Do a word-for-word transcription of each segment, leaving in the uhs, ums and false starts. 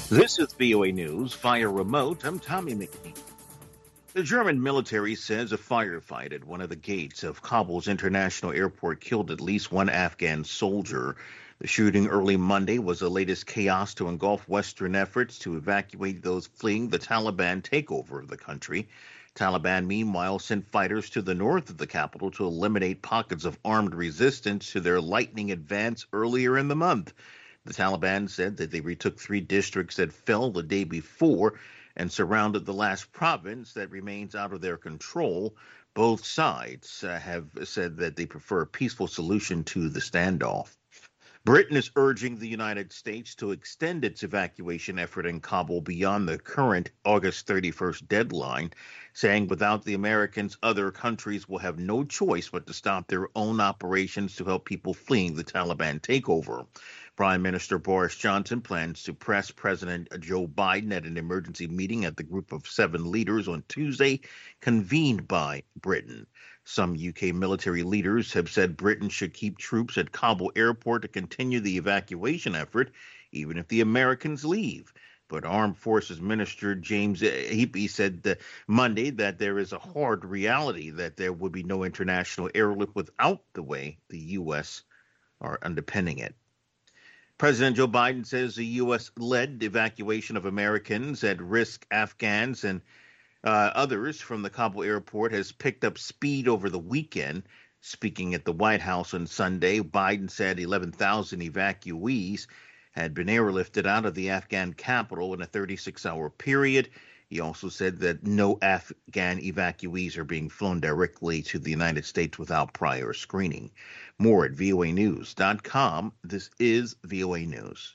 This is V O A News via remote. I'm Tommy McNeil. The German military says a firefight at one of the gates of Kabul's international airport killed at least one Afghan soldier. The shooting early Monday was the latest chaos to engulf Western efforts to evacuate those fleeing the Taliban takeover of the country. Taliban, meanwhile, sent fighters to the north of the capital to eliminate pockets of armed resistance to their lightning advance earlier in the month. The Taliban said that they retook three districts that fell the day before and surrounded the last province that remains out of their control. Both sides uh, have said that they prefer a peaceful solution to the standoff. Britain is urging the United States to extend its evacuation effort in Kabul beyond the current August thirty-first deadline, saying without the Americans, other countries will have no choice but to stop their own operations to help people fleeing the Taliban takeover. Prime Minister Boris Johnson plans to press President Joe Biden at an emergency meeting at the Group of Seven leaders on Tuesday, convened by Britain. Some U K military leaders have said Britain should keep troops at Kabul airport to continue the evacuation effort, even if the Americans leave. But Armed Forces Minister James Heappey said uh, Monday that there is a hard reality that there would be no international airlift without the way the U S are underpinning it. President Joe Biden says the U S-led evacuation of Americans at risk Afghans and uh, others from the Kabul airport has picked up speed over the weekend. Speaking at the White House on Sunday, Biden said eleven thousand evacuees had been airlifted out of the Afghan capital in a thirty-six hour period. He also said that no Afghan evacuees are being flown directly to the United States without prior screening. More at V O A news dot com. This is V O A News.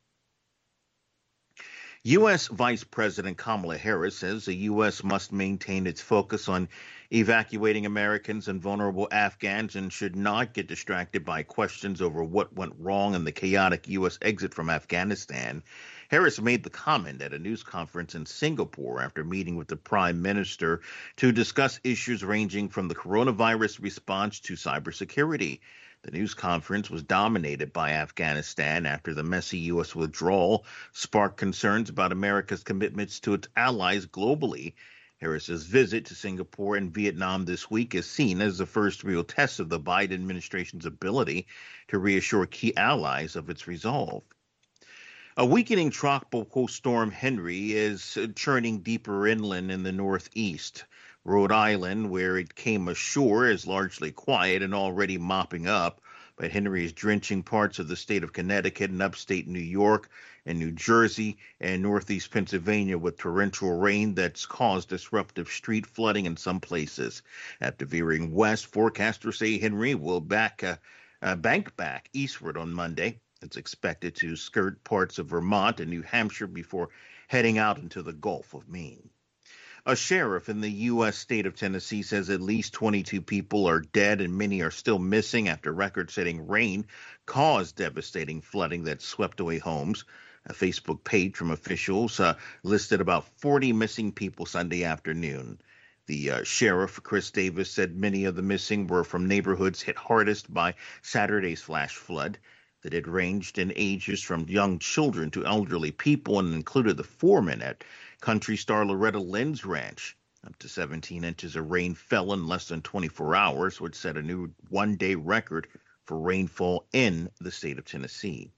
U S. Vice President Kamala Harris says the U S must maintain its focus on evacuating Americans and vulnerable Afghans and should not get distracted by questions over what went wrong in the chaotic U S exit from Afghanistan. Harris made the comment at a news conference in Singapore after meeting with the Prime Minister to discuss issues ranging from the coronavirus response to cybersecurity. The news conference was dominated by Afghanistan after the messy U S withdrawal sparked concerns about America's commitments to its allies globally. Harris's visit to Singapore and Vietnam this week is seen as the first real test of the Biden administration's ability to reassure key allies of its resolve. A weakening tropical storm Henry is churning deeper inland in the northeast. Rhode Island, where it came ashore, is largely quiet and already mopping up, but Henry is drenching parts of the state of Connecticut and upstate New York and New Jersey and northeast Pennsylvania with torrential rain that's caused disruptive street flooding in some places. After veering west, forecasters say Henry will back uh, uh, bank back eastward on Monday. It's expected to skirt parts of Vermont and New Hampshire before heading out into the Gulf of Maine. A sheriff in the U S state of Tennessee says at least twenty-two people are dead and many are still missing after record-setting rain caused devastating flooding that swept away homes. A Facebook page from officials uh, listed about forty missing people Sunday afternoon. The uh, sheriff, Chris Davis, said many of the missing were from neighborhoods hit hardest by Saturday's flash flood. That it ranged in ages from young children to elderly people and included the foreman at country star Loretta Lynn's ranch. Up to seventeen inches of rain fell in less than twenty-four hours, which set a new one-day record for rainfall in the state of Tennessee.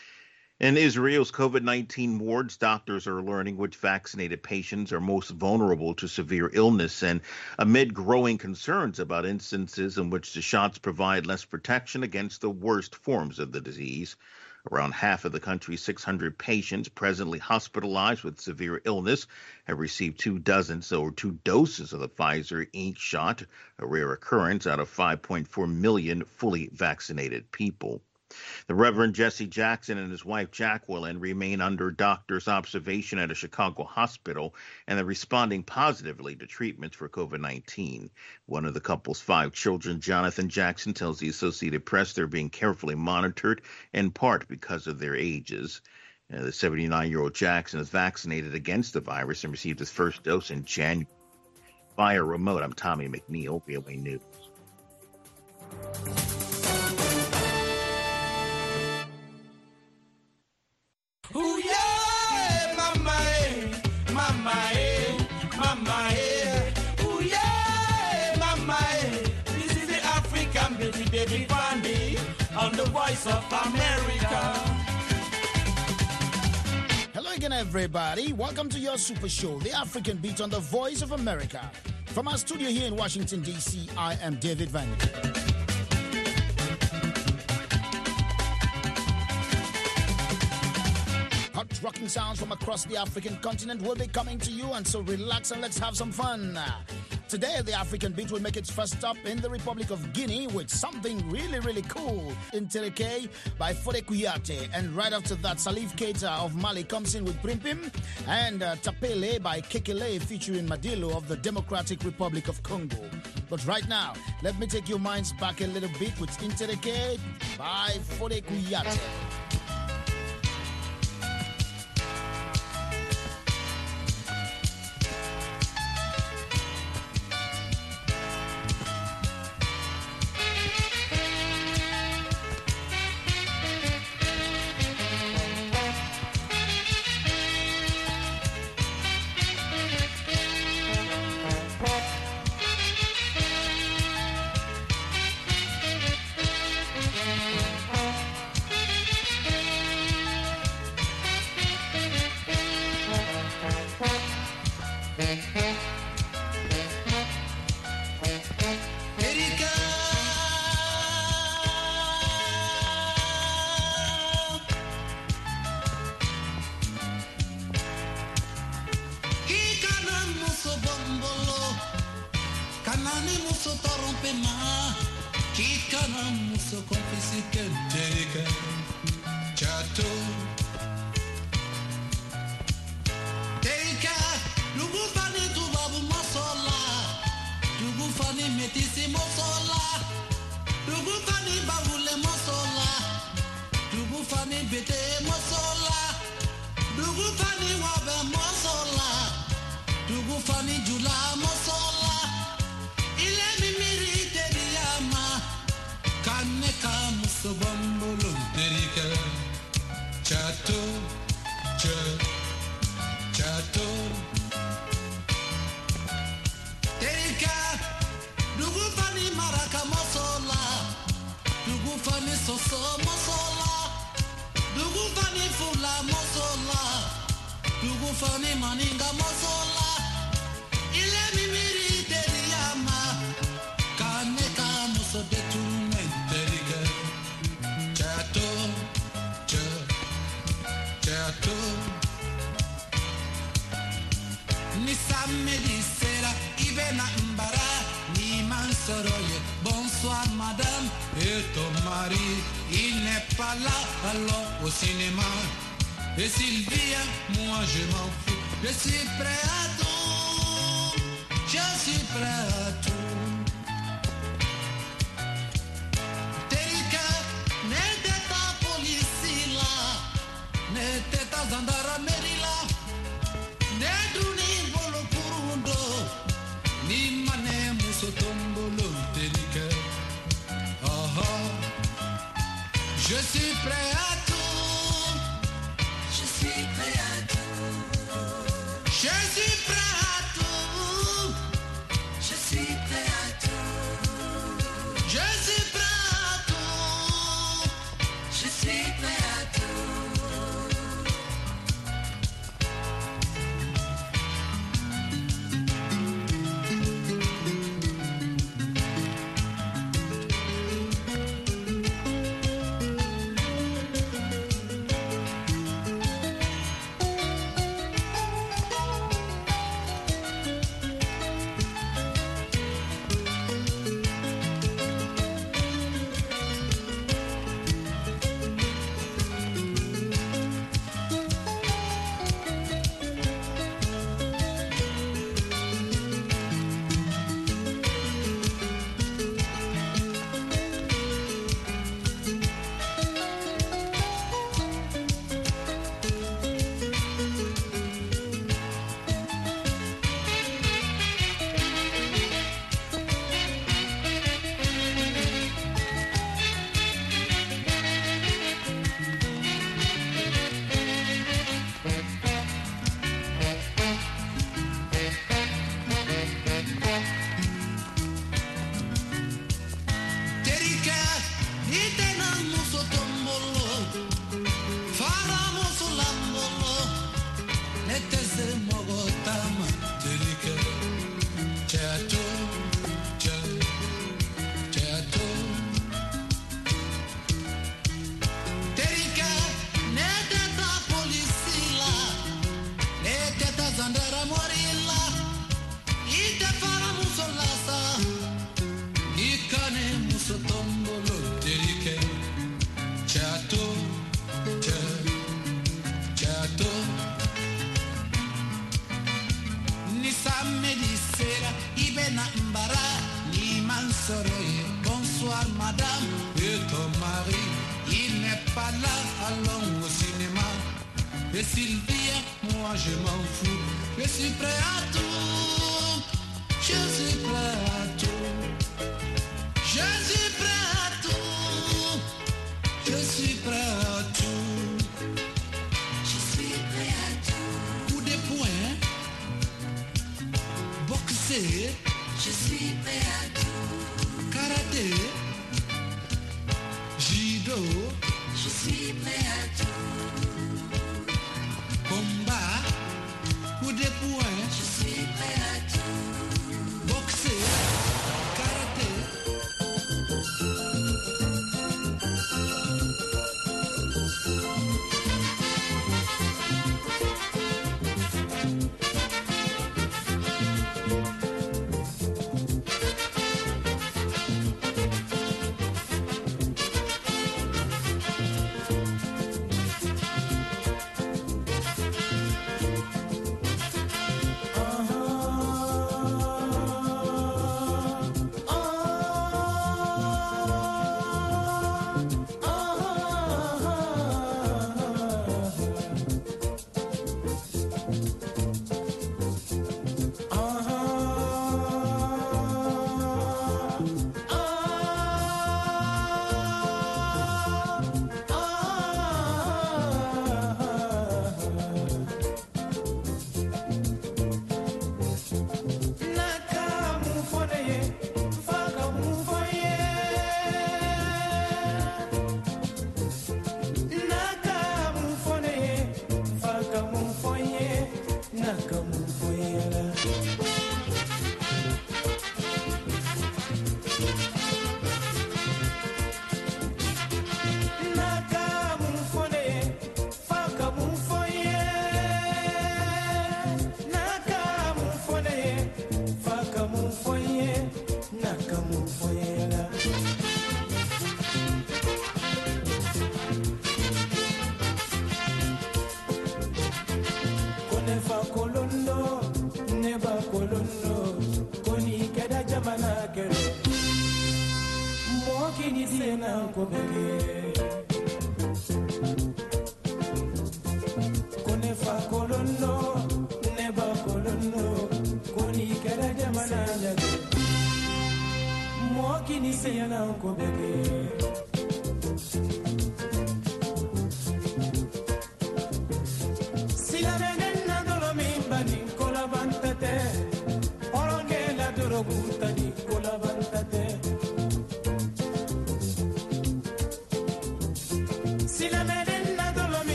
In Israel's COVID nineteen wards, doctors are learning which vaccinated patients are most vulnerable to severe illness, and amid growing concerns about instances in which the shots provide less protection against the worst forms of the disease. Around half of the country's six hundred patients presently hospitalized with severe illness have received two dozens or two doses of the Pfizer Inc shot, a rare occurrence out of five point four million fully vaccinated people. The Reverend Jesse Jackson and his wife Jacqueline remain under doctor's observation at a Chicago hospital and are responding positively to treatments for COVID nineteen. One of the couple's five children, Jonathan Jackson, tells the Associated Press they're being carefully monitored, in part because of their ages. Uh, the seventy-nine-year-old Jackson is vaccinated against the virus and received his first dose in January. Via remote, I'm Tommy McNeil, V O A News. Ooh, yeah, of America. Hello again, everybody. Welcome to your super show, The African Beat on the Voice of America. From our studio here in Washington, D C, I am David Van. Hot rocking sounds from across the African continent will be coming to you, and so relax and let's have some fun. Today, the African Beat will make its first stop in the Republic of Guinea with something really, really cool. Ntereke by Fode Kouyaté. And right after that, Salif Keita of Mali comes in with Primpim. And uh, Tapele by Kekele featuring Madilo of the Democratic Republic of Congo. But right now, let me take your minds back a little bit with Ntereke by Fode Kouyaté. Bonsoir madame et ton mari, il n'est pas là, alors au cinéma. Et s'il vient, moi je m'en fous. Je suis prêt à tout, je suis prêt à tout. Terika, n'était pas policier là, n'était pas gendarmerie là, n'était ni volo purundo, ni mané musotombolo. Terika, oh oh, je suis prêt à tout. Je suis prêt à tout. Je suis prêt à tout. Je allons au cinéma. Et Sylvia, moi je m'en fous. Je suis prêt à tout. Je suis prêt à tout. Je suis prêt à tout. Je suis prêt à tout. Je suis prêt à tout. Coup de poing. Boxer. Je suis prêt à tout. Karaté. Judo. Je suis prêt à tout. Combat. Coup de poing. Je suis prêt à tout. Boxer. Karaté.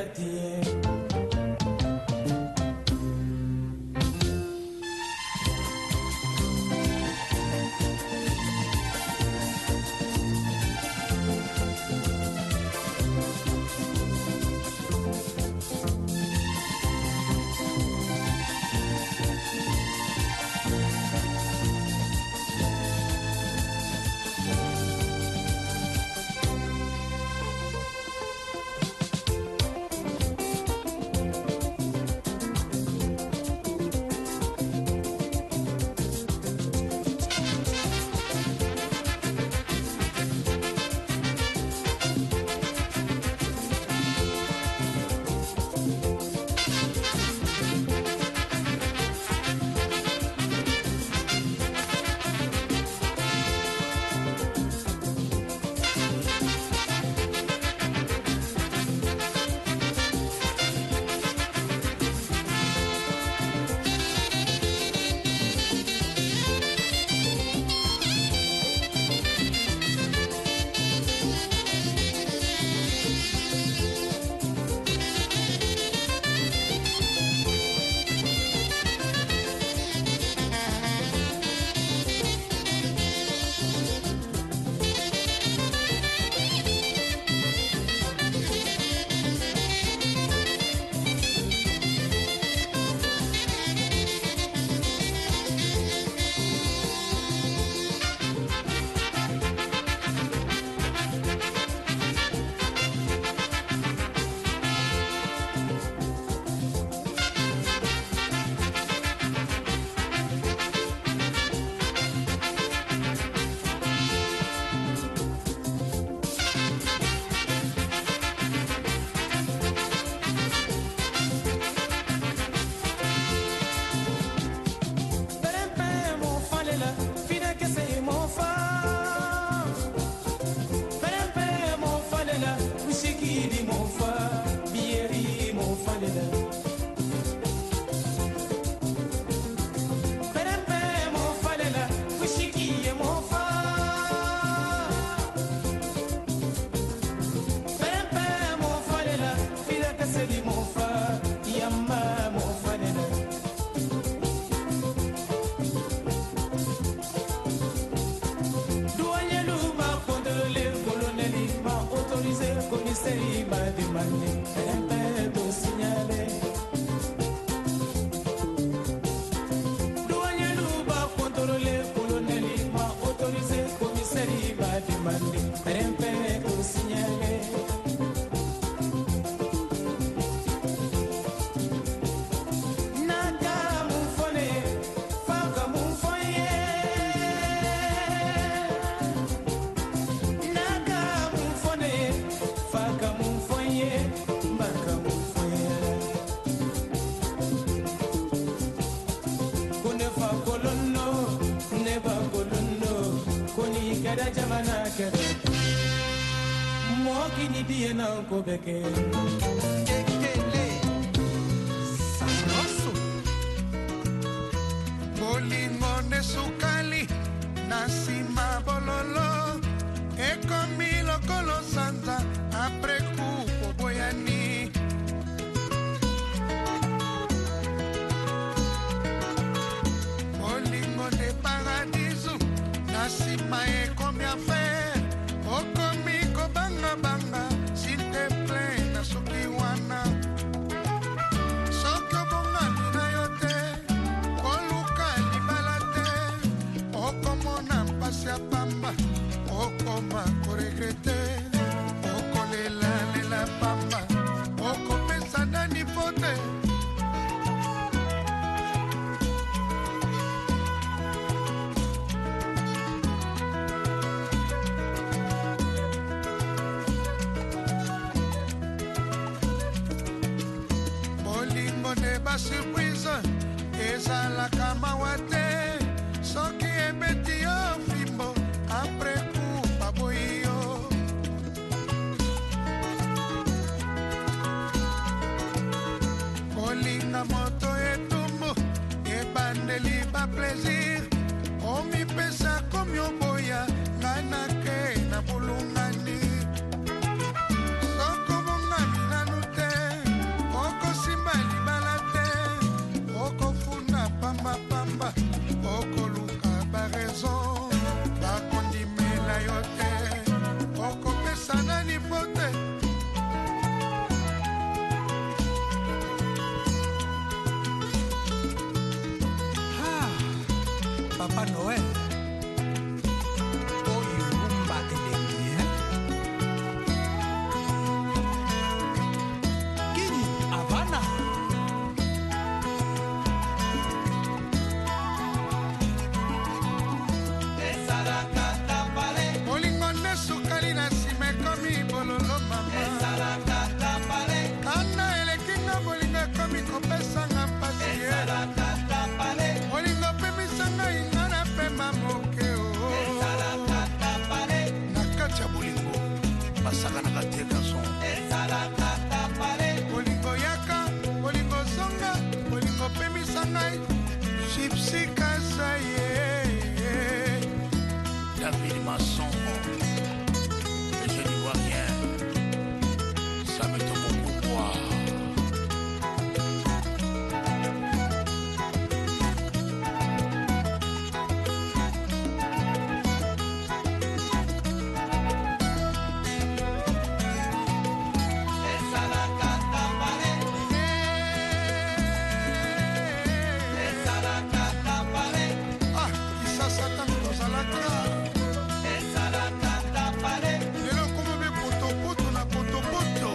Sabroso. Bolimone sukali, nasima bololo, e comilo con lo santa, a precupo boyani. Bolimone paradiso, nasima e come a fe. O comigo banga banga, si te plena so kiwana. So que bonga mina yote, o luka ni balate. O como nampa se apamba, o coma corregrete. O colela le la pamba, o compensa nani pote. Surprise, esa la cama wate, so que e beti o fimbo, a preocupa boyo. Colinga moto e tumbo, e bandeli pa plaisir, o mi pesa como yo boya, gana que na bulungani. So como na mina nute. Papa Noël. Oyo rumba elengi, hein? Guinea, Havana. Bolingo nde sukali na nsima ekomi bololo mama. Kana elekinga bolingo ekomi kopesanga mpasi ye. Bolingo pemisanga inga na pema moke o. Na kati ya bolingo basaka na kati ya garçon. Bolingo yaka, bolingo zonga, bolingo pemisanga Gypsy Kasaye. David Masson, et je n'y vois rien. Ça me tombe au pouvoir. Ah, Issa Satan dans la classe. Lelo como be poto poto na poto poto.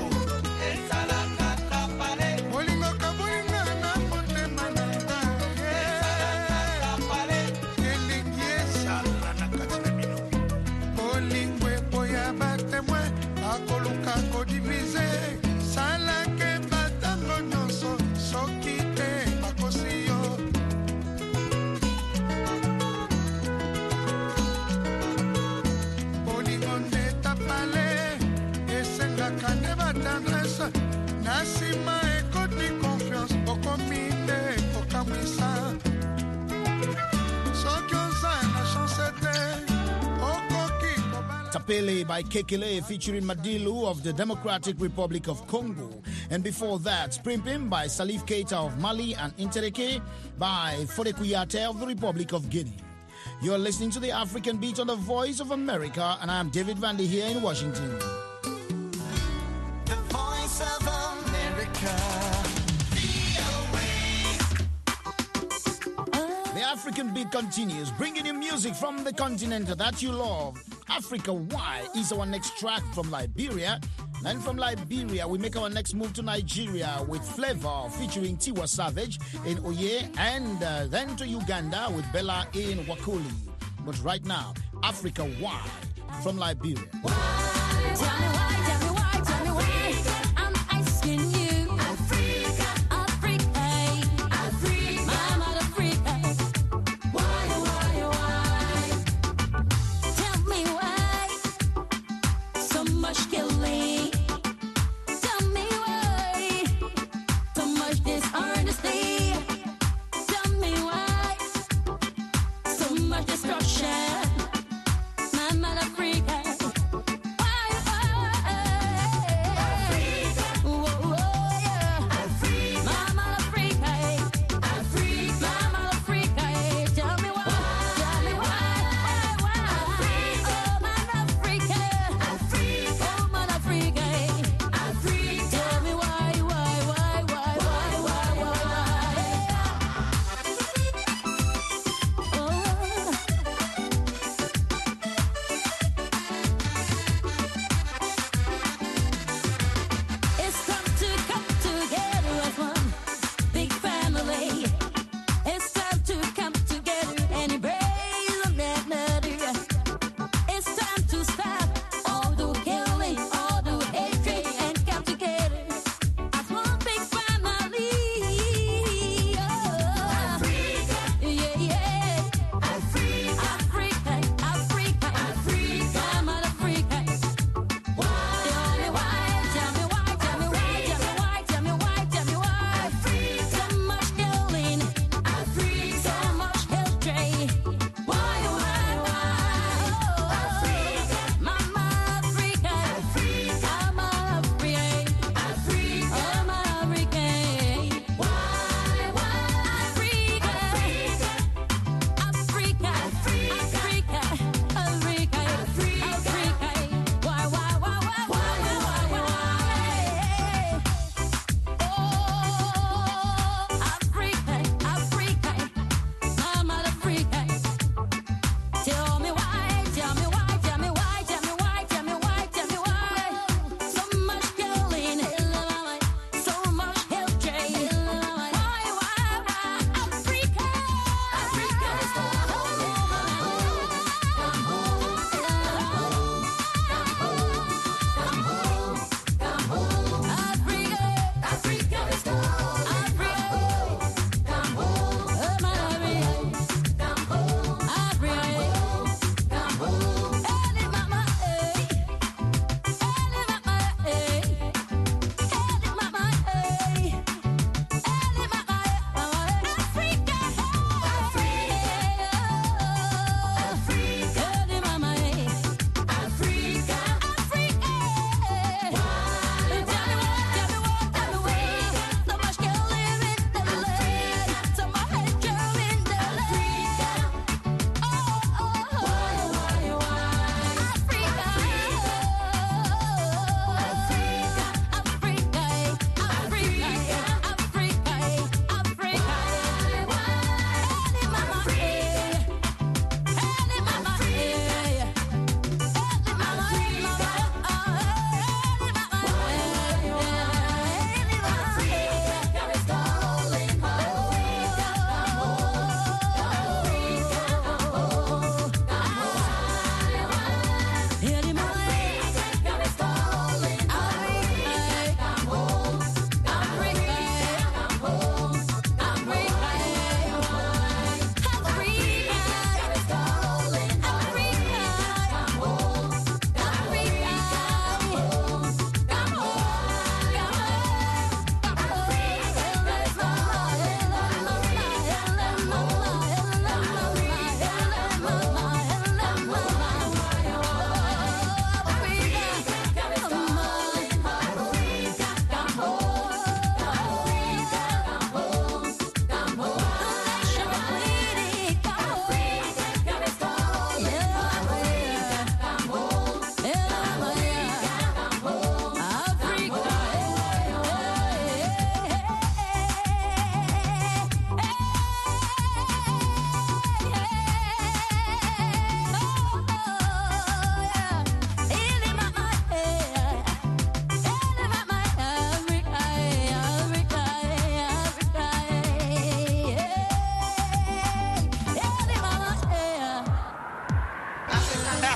Bolingo ka bolinga na motema na nga. Elingi esala na kati na bino. Bolingo eboya batemwe akoluka kodivise. Salake batango nyonso soki te bakosi yo. Bolingo nde tapale esengaka nde batendresse na nsima ekoti confiance okomi nde kokamwisa soki oza na chance te okoki kobala. Tapele by Kekele featuring Madilu of the Democratic Republic of Congo. And before that, Sprimpim by Salif Keita of Mali and Intereke by Fodekuyate of the Republic of Guinea. You're listening to the African Beat on the Voice of America, and I'm David Vandy here in Washington. The voice of America. The African Beat continues, bringing you music from the continent that you love. Africa Why is our next track from Liberia. And from Liberia, we make our next move to Nigeria with Flavor featuring Tiwa Savage in Oye, and uh, then to Uganda with Bella in Wakuli. But right now, Africa Why from Liberia. Tell me why, tell me why, tell me why. I'm asking you. Africa, Africa, Africa, Mama Africa. Why, why, why? Tell me why. So much killing. Tell me why. So much dishonesty. Tell me why. So much destruction. Mama Africa. Why, why?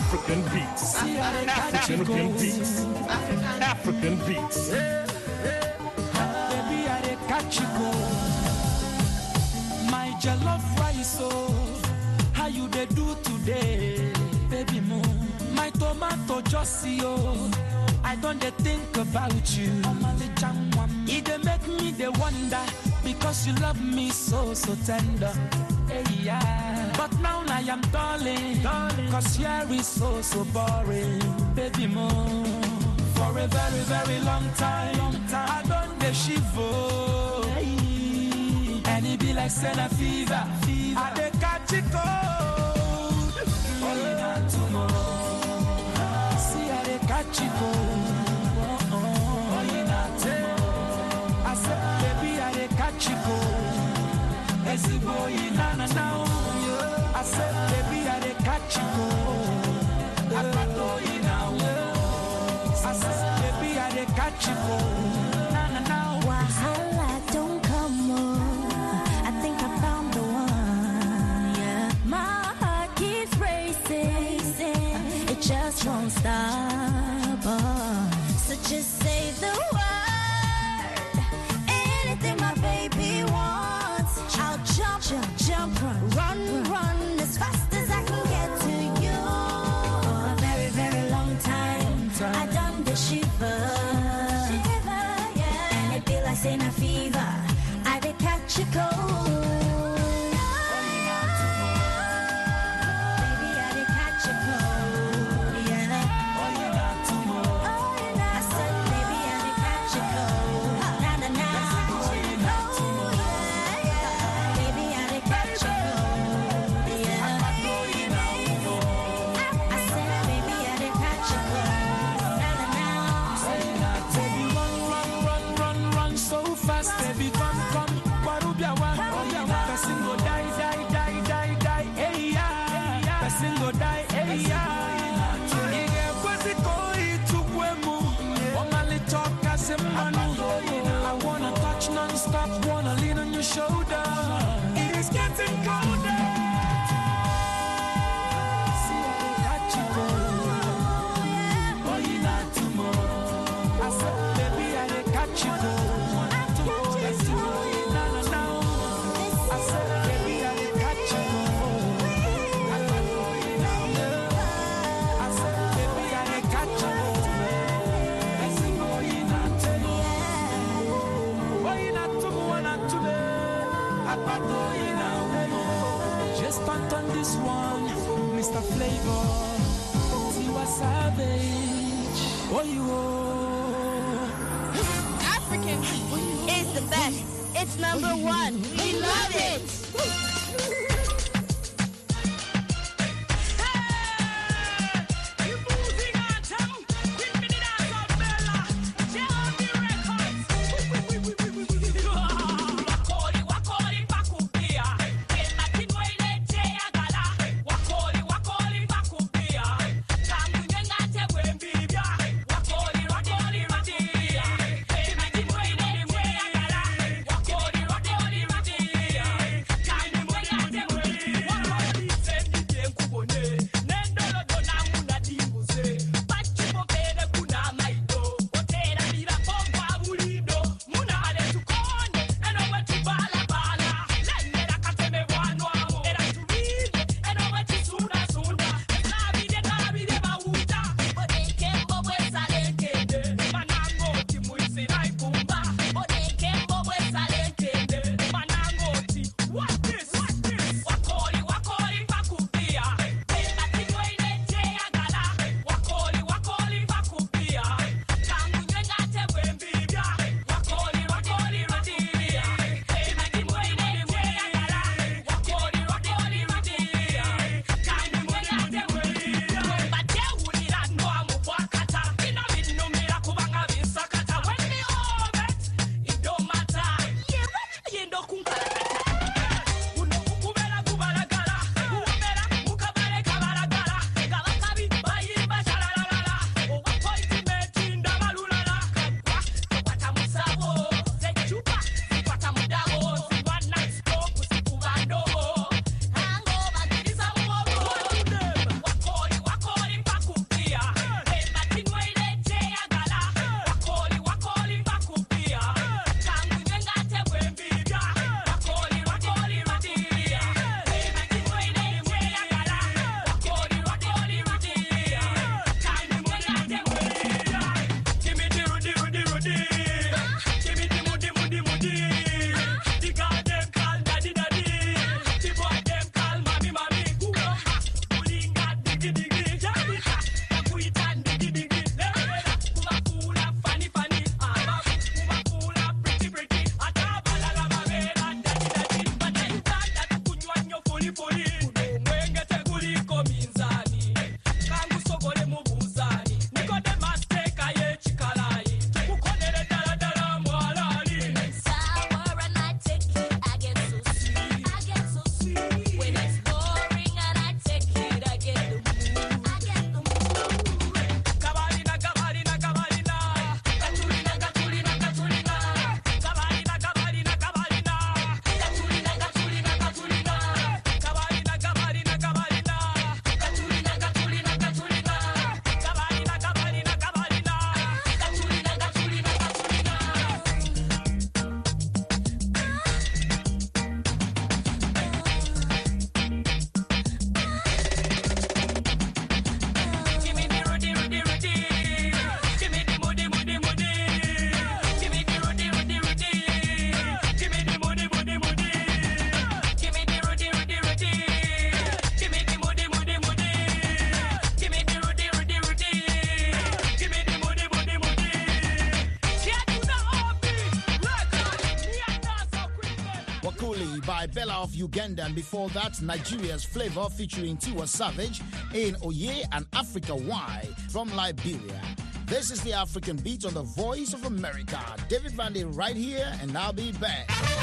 African beats. African beats. African beats. Baby, I dey catch you go. My jollof rice, oh, how you dey do today, baby mo? My tomato just see, oh, I don't dey think about you. It dey make me dey wonder because you love me so so tender. Hey, yeah. But now I am darling, darling, cause here is so so boring, baby mo. For a very very long time, long time I don't dey shiver. Hey. And it be like Senna fever, fever. I dey catch it cold. Oh, yeah, tomorrow. See I dey catch it cold. Oh, oh, oh, yeah, tomorrow. I said, baby, I dey catch it cold. Esi boy, na na na. I said, baby, I dey catch it cold. I pato you now. I said, baby, I dey catch it cold. Na na na. Wahala don't come on. I think I found the one. Yeah, my heart keeps racing. It just won't stop. Oh. So just say the word. Anything my baby wants, I'll jump, jump, jump, run, run, run as fast as I can get to you. For a very, very long time, I done the shiver, shiver, yeah. And it be like saying a fever. I did catch a cold. Baby, I did catch a cold, yeah. Oh, you know. I said, baby, I did catch a cold. Na na na. Oh, yeah, yeah. Baby, I did catch a cold, yeah. I said, baby, I did catch a cold. Na na na. Baby, run, run, run, run, run so fast. Baby, come, come. Warubia one. Person go die, die, die, die, die. Hey, yeah. Person go die, hey, yeah. Ige kwezi koi tukwemu. Omali toka semanu. I wanna touch non-stop, wanna lean on your shoulder. It is getting colder. See, I dey catch you cold. Oh, you not tomorrow. I said, baby, I dey catch you cold. Let's do it, na, na, na. I said, baby, I dey catch you cold. I can't do it now, yeah. I said, baby, I dey catch you cold. Let's do it, na, tomorrow. Oh, you not tomorrow, not today. I can't do it now. Just punt on this one, Mister Flavor. Tiwa Savage. Oh, you oh. African is the best. It's number one. We love it. Wakoli, wakoli, wakoli, Wakuli by Bella of Uganda, and before that, Nigeria's Flavor featuring Tiwa Savage in Oye and Africa Y from Liberia. This is the African Beat on the Voice of America. David Vandy right here, and I'll be back.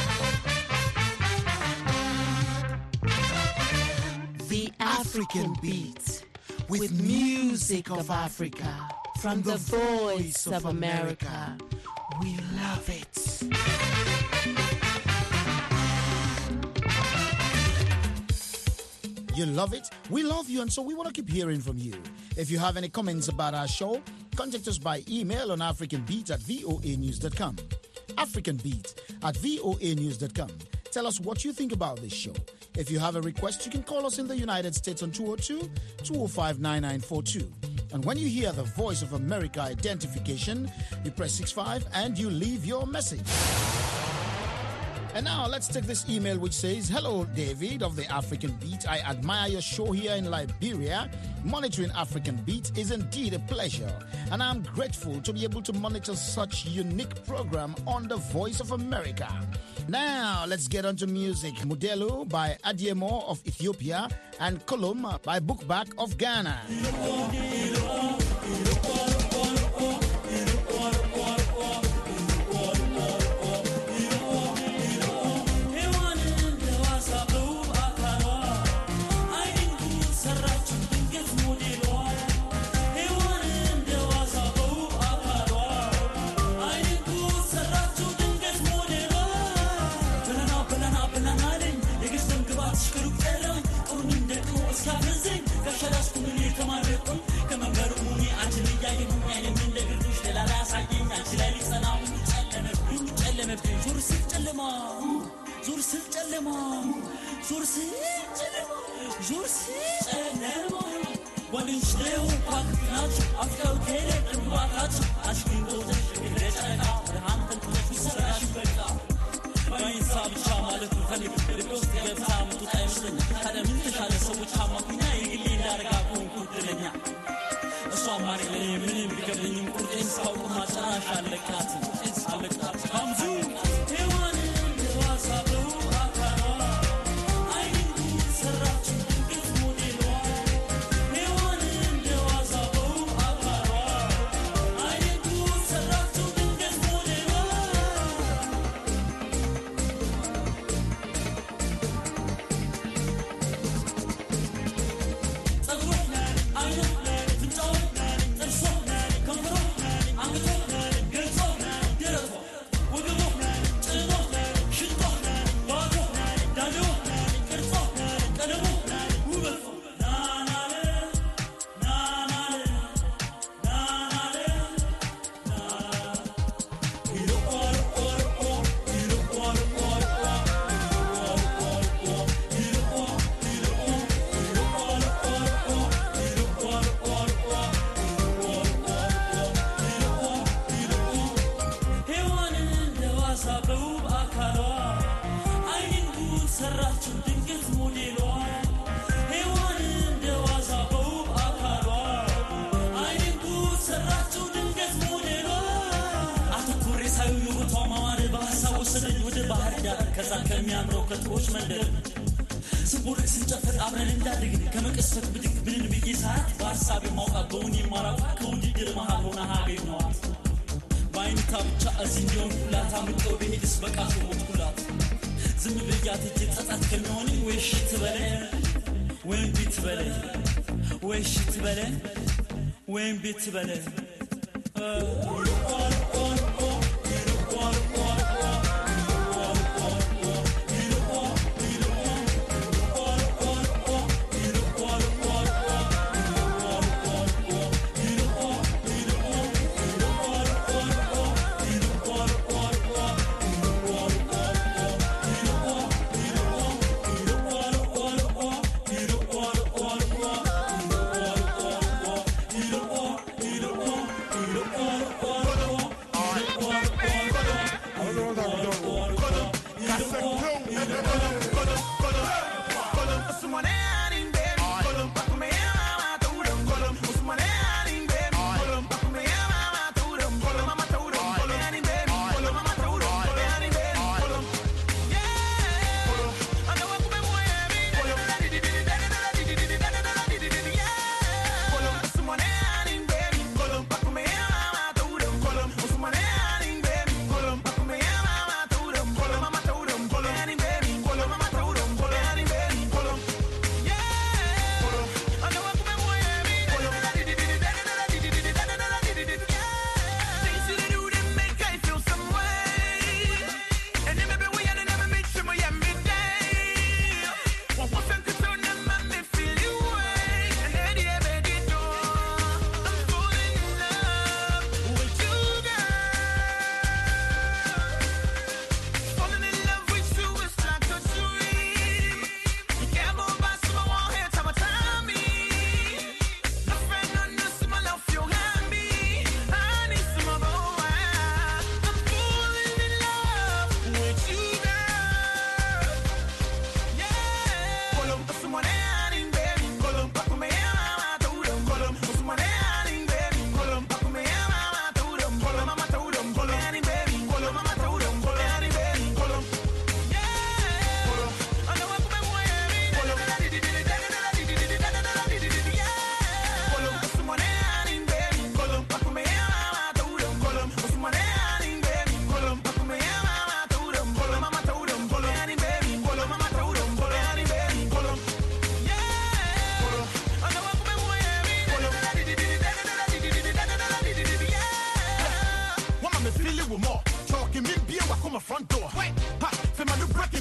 The African Beat with music of Africa from the Voice of America. We love it. You love it? We love you, and so we want to keep hearing from you. If you have any comments about our show, contact us by email on africanbeat at voa news dot com. africanbeat at voa news dot com. Tell us what you think about this show. If you have a request, you can call us in the United States on two oh two, two oh five, nine nine four two. And when you hear the Voice of America identification, you press six five and you leave your message. And now let's take this email which says, "Hello, David of the African Beat. I admire your show here in Liberia. Monitoring African Beat is indeed a pleasure, and I'm grateful to be able to monitor such unique program on the Voice of America." Now let's get on to music. Mudelu by Adiemo of Ethiopia and Kolum by Bookback of Ghana.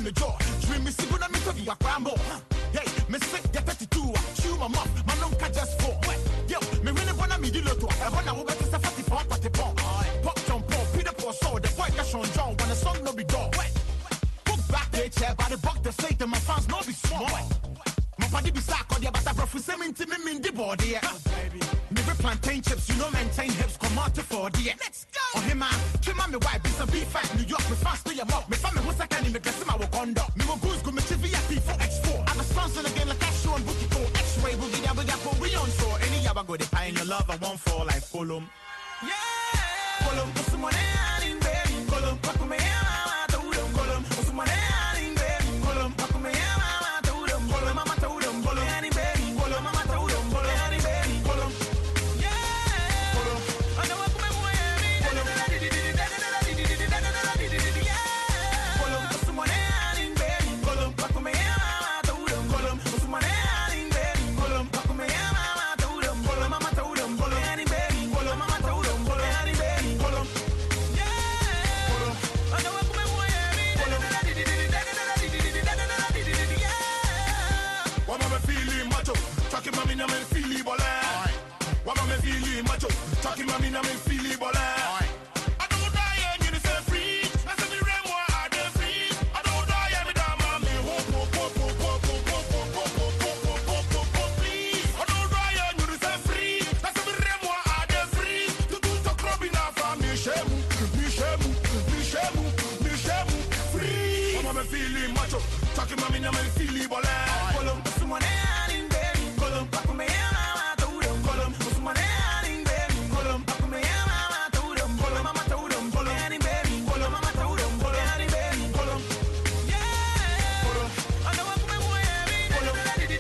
me jaw. Dream me see, gonna me to be a crambo. Hey, me sick, get thirty-two. Chew my mouth, my long cat just four. Yo, me really wanna me deal to. I wanna go back to Safati Pop, Pati Pop. Pop, jump, pop, Peter Paul, so the boy got Sean John when the song no be dog. Book back, they chair by the buck, the slate, and my fans no be small. My body be sack on the but I brought for seven to me in the body. Me rip plantain chips, you know, maintain hips, come out to four D. Let's go. On him, man, trim on me white, be some beef fat, New York, me fast to your mouth. Me family was second in the guess my conduct. Me will goose go me T V P for X four. I'm a sponsor again like Cashew and Bookie for X-ray, we'll be there, we got what we on for. Any yabba go, they pie in your love, I won't fall like Colum. Yeah! Colum, put some money in baby. Colum, fuck me, I'm out of them. Colum, put some money in baby. Colum, fuck me, I'm out of them. Colum, I'm out of them. Colum, any baby. Colum, I'm out of them. Colum, any baby. Colum, yeah! Colum, I know I come away. Colum, yeah! Colum, put some money in baby. Colum, fuck me, I'm out of them. Colum, put some money in baby. Colum, fuck me, I'm out of them. Colum, I'm out of them. Colum, any baby. Colum, I'm out of them. Colum, any baby. Colum, yeah! Colum, I know I come away. Colum, yeah! What am I feeling macho? Talking about me, I'm feeling bole. What am I feeling macho? Talking about me, I'm feeling bole. I don't die and you say free. I say me rem moi I dey free. I don't die every time I'm me hope hope hope hope hope hope hope hope hope hope hope hope hope please. I don't die and you say free. I say me rem moi I dey free. Tu tu to krobi na fa mi shemu, mi shemu, mi shemu, mi shemu free. What am I feeling macho? Talking about me, I'm feeling bole. Colum, put some money in baby. Colum, fuck me, I'm out of them. Colum, put some money in baby. Colum, fuck me, I'm out of them. Colum, I'm out of them. Colum, any baby. Colum, I'm out of them. Colum, any baby. Colum, yeah. Colum, I know I come away. Colum,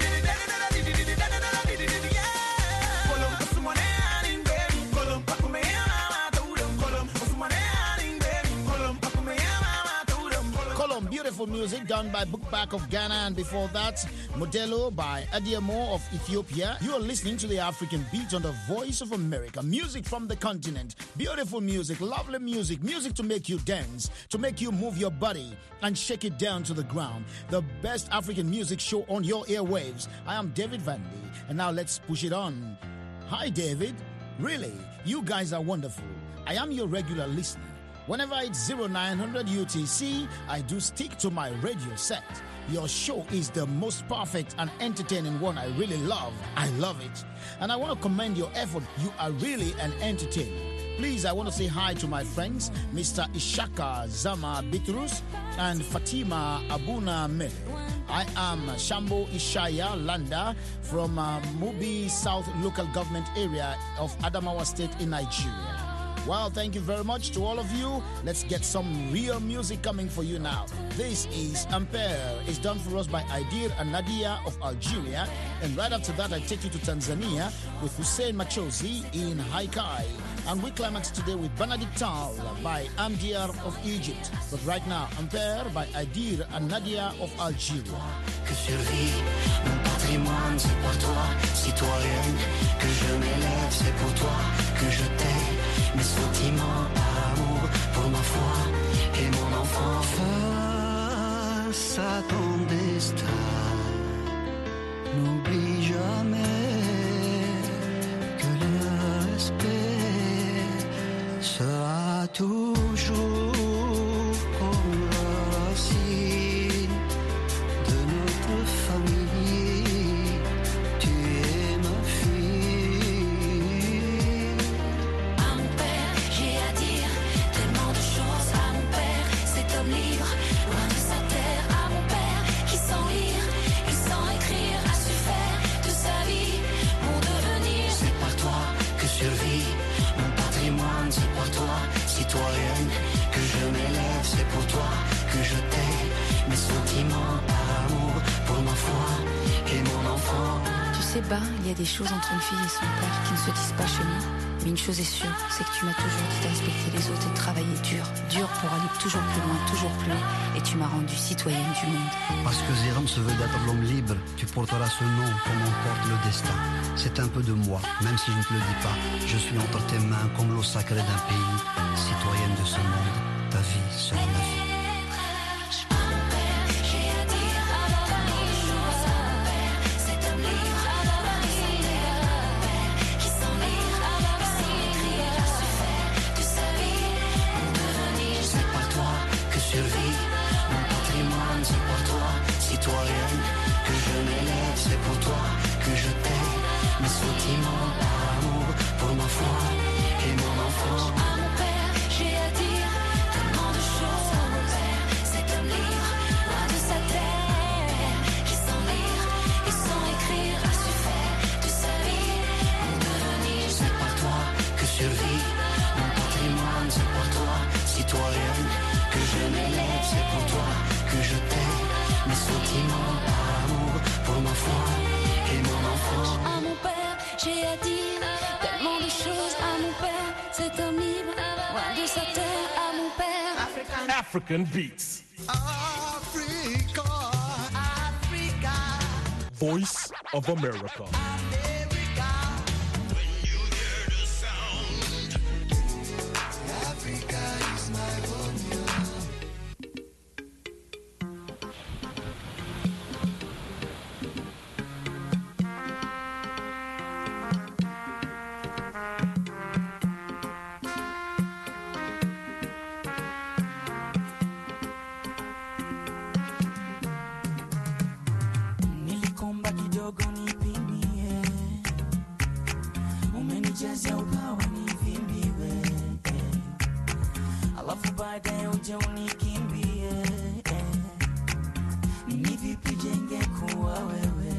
yeah. Colum, put some money in baby. Colum, fuck me, I'm out of them. Colum, put some money in baby. Colum, fuck me, I'm out of them. Colum, beautiful music done by Bookback of Ghana, and before that, Modelo by Adiamo of Ethiopia. You are listening to the African Beat on the Voice of America. Music from the continent. Beautiful music, lovely music, music to make you dance, to make you move your body and shake it down to the ground. The best African music show on your airwaves. I am David Vandy, and now let's push it on. Hi, David. Really, you guys are wonderful. I am your regular listener. Whenever it's zero nine hundred U T C, I do stick to my radio set. Your show is the most perfect and entertaining one I really love. I love it. And I want to commend your effort. You are really an entertainer. Please, I want to say hi to my friends, Mister Ishaka Zama Bitrus and Fatima Abuna Mele. I am Shambo Ishaya Landa from uh, Mubi South Local Government Area of Adamawa State in Nigeria. Well, thank you very much to all of you. Let's get some real music coming for you now. This is Ampere. It's done for us by Aidir and Nadia of Algeria. And right after that, I take you to Tanzania with Hussein Machozi in Haikai. And we climax today with Benedictal by Amdiar of Egypt. But right now, Ampere by Aidir and Nadia of Algeria. Que survit mon patrimoine, c'est pour toi, citoyenne. Que je m'élève, c'est pour toi, que je t'aime. Mes sentiments par amour pour ma foi et mon enfant. Face à ton destin, n'oublie jamais que le respect sera toujours comme la racine de notre famille. Tu es ma fille. À mon père, j'ai à dire tellement de choses. À mon père, cet homme libre, loin de sa terre. À mon père, qui sans lire et sans écrire a su faire de sa vie mon devenir. C'est par toi que survit mon patrimoine. C'est par toi, citoyenne, que je m'élève. C'est pour toi que je t'aime. Mes sentiments par amour pour ma foi et mon enfant. Tu sais, bah, il y a des choses entre une fille et son père qui ne se disent pas chez nous. Mais une chose est sûre, c'est que tu m'as toujours dit de respecter les autres et de travailler dur, dur pour aller toujours plus loin, toujours plus haut. Et tu m'as rendue citoyenne du monde. Parce que Zéram se veut d'être l'homme libre, tu porteras ce nom comme on porte le destin. C'est un peu de moi, même si je ne te le dis pas. Je suis entre tes mains comme l'eau sacrée d'un pays. Citoyenne de ce monde, ta vie sera ma vie. citoyenne, que je m'élève, c'est pour toi que je paie mes sentiments par amour pour ma foi et mon enfant. À mon père, j'ai à dire tellement de choses à mon père. Cet homme libre, loin de sa terre, qui sans lire et sans écrire a su faire de sa vie mon devenir. C'est par toi que survit mon patrimoine, c'est par toi, citoyenne, que je m'élève, c'est pour toi que je paie mes sentiments par amour pour ma foi et mon enfant. À mon père, j'ai à dire tellement de choses à mon père. Cet homme libre, loin de sa terre. À mon père, African Beats. Africa, Africa, Voice of America. America. When you hear the sound, Africa is my home. Nilikomba kidogo nipimie, umenijazia ukawa nivimbiwe, alafu baadaye uje unikimbie. Ni vipi jenge kuwa wewe?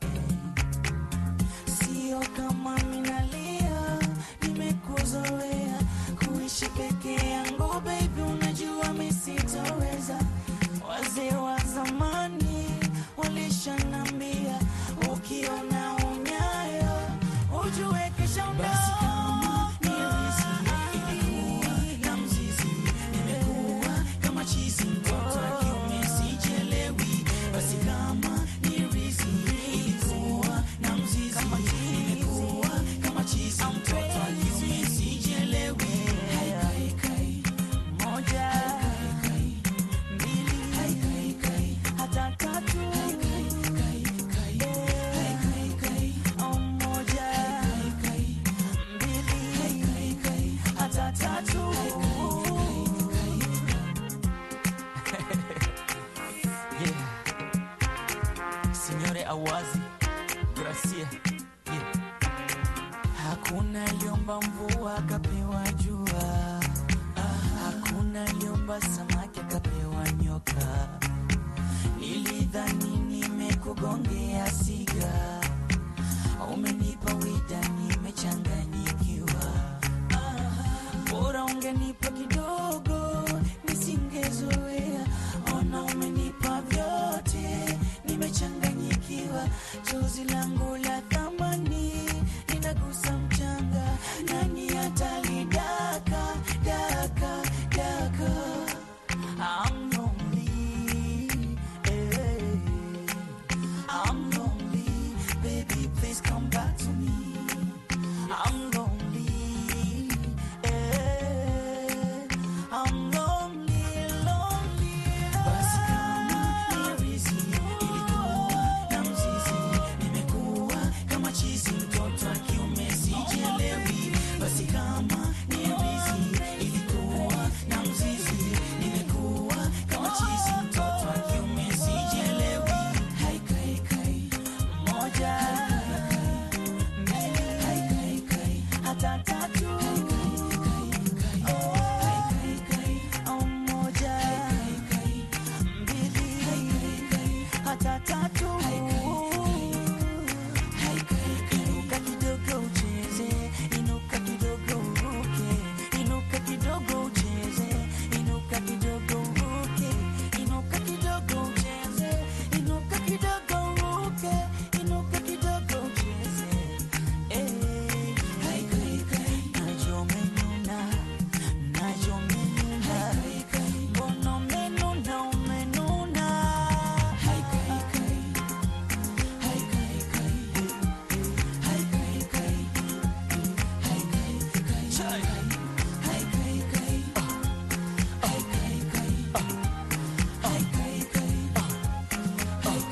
Sio kama minalia, nimekuzoea kuishi peke yangu baby, unajua mimi sitaweza. Wazee wa zamani walishanambia ukiona unyayo ujue kesho ndo. Basi kama ni rizi ilikuwa na mzizi, nimekuwa kama chizi, mtoto wa kiume sijelewi. Basi kama ni rizi ilikuwa na mzizi, nimekuwa kama chizi, mtoto wa kiume sijelewi. Hai kai kai moja, hata tatu, moja, mbili, hata tatu. Yeah. Signore Awazi, Gracia. Yeah. Hakuna aliomba mvua akapewa jua, hakuna aliomba samaki akapewa nyoka. Nilidhani nimekugongea siga, umenipa wida nimechanganyikiwa. Bora ungenipa kidogo nisingezoea, ona umenipa vyote nimechanganyikiwa. Chozi langu la thamani linagusa mchanga, nani atalidaka daka daka. I'm lonely, eh. I'm lonely, baby, please come back to me. I'm lonely, eh. I'm lonely, lonely. Basi kama ni rizi ilikuwa na mzizi, nimekuwa kama chizi, mtoto wa kiume sijelewi. Basi kama ni rizi ilikuwa na mzizi, nimekuwa kama chizi, mtoto wa kiume sijelewi. Hai kai kai moja, mbili, hata tatu, oh, moja, mbili, hata tatu. Inuka kidogo ucheze, inuka kidogo uruke, inuka kidogo ucheze, inuka kidogo uruke, inuka kidogo ucheze, inuka kidogo uruke, inuka kidogo ucheze. Eh, hai kai kai, najua umenuna, najua umenuna, mbona umenuna, umenuna. Hai kai kai, hai kai kai, hai kai kai, hai kai kai, chai, hai kai kai, hai kai kai, hai kai kai, hai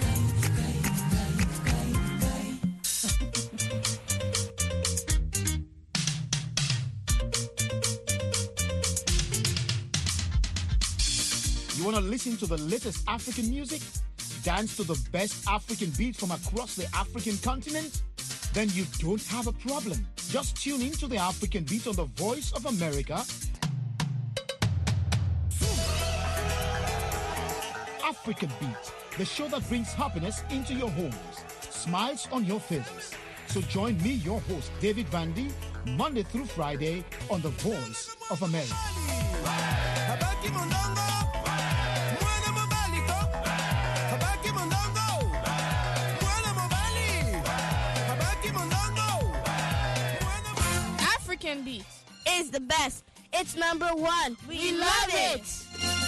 You want to listen to the latest African music? dance to the best African beats from across the African continent? Then you don't have a problem. Just tune in to the African Beat on the Voice of America. African Beat, the show that brings happiness into your homes, smiles on your faces. So join me, your host, David Vandy, Monday through Friday on the Voice of America. African Beats is the best. It's number one. We, we love, love it. it.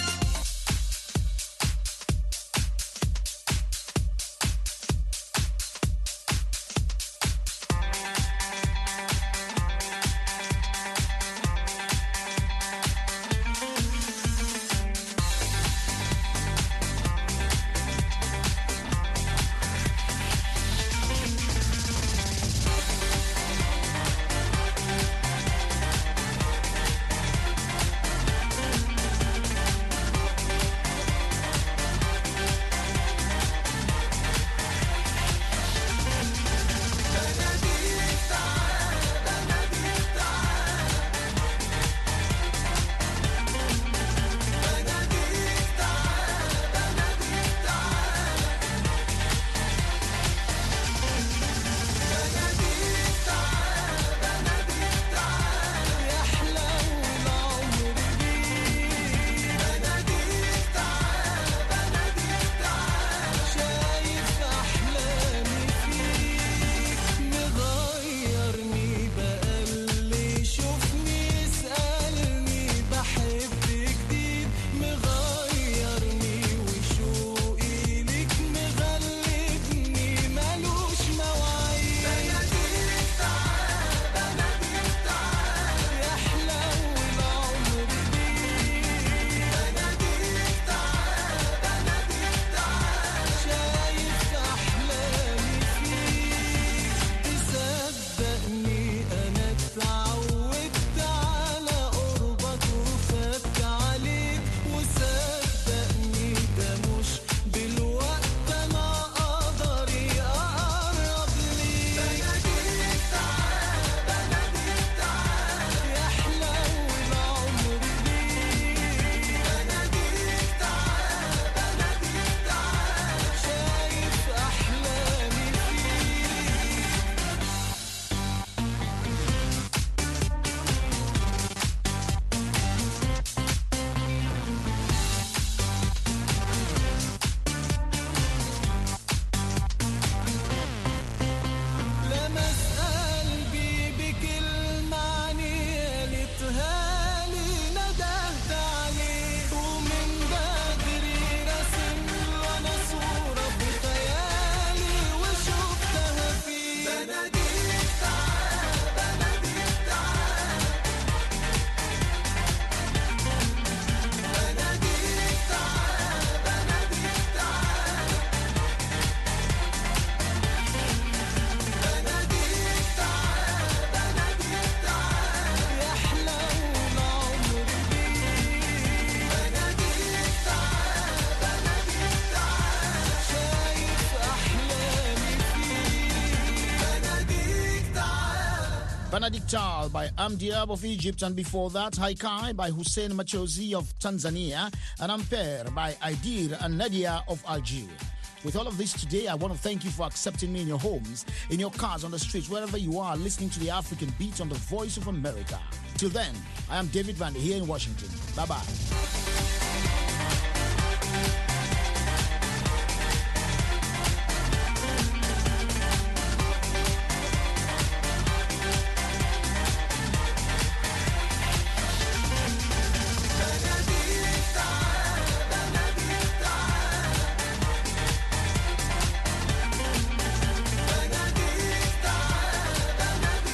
Benedictal by Amdiab of Egypt, and before that, Haikai by Hussein Machozi of Tanzania, and Ampere by Aidir and Nadia of Algeria. With all of this today, I want to thank you for accepting me in your homes, in your cars, on the streets, wherever you are, listening to the African Beat on the Voice of America. Till then, I am David Vandy here in Washington. Bye-bye.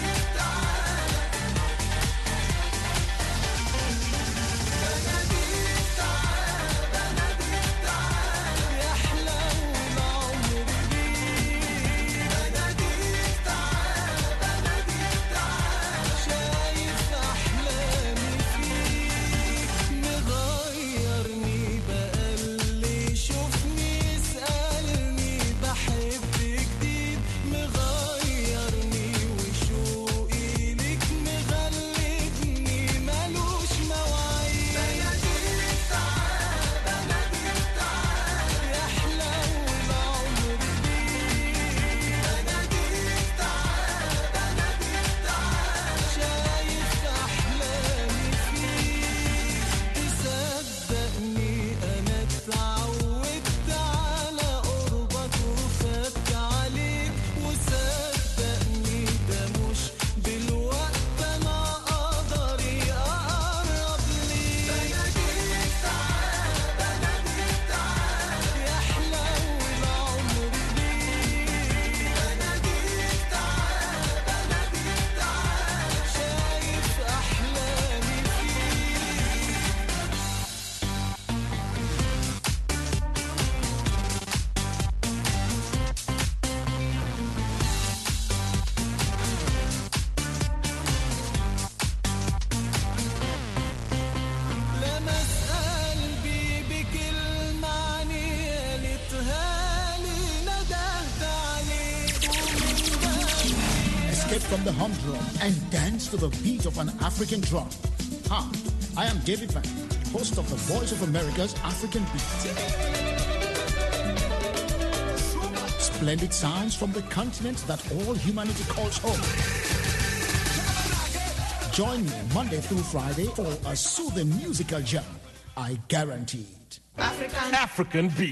Benedicta escape from the humdrum and dance to the beat of an African drum. Hi, I am David Van, host of the Voice of America's African Beat. Splendid sounds from the continent that all humanity calls home. Join me Monday through Friday for a soothing musical jam. I guarantee it. African, African Beats.